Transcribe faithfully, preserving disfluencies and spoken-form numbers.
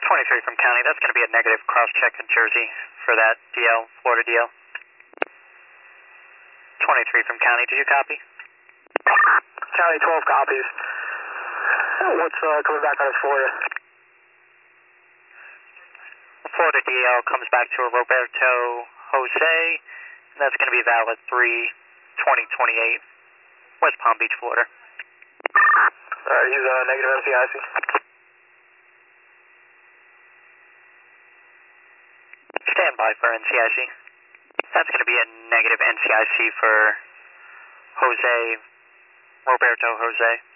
twenty-three from county, that's going to be a negative cross-check in Jersey for that D L, Florida D L. twenty-three from county, did you copy? County twelve copies. What's uh, coming back on his Florida? Florida D L comes back to a Roberto Jose, and that's going to be valid three twenty twenty-eight, West Palm Beach, Florida. Alright, he's a uh, negative N C I C. Stand by for N C I C. That's going to be a negative N C I C for Jose, Roberto Jose.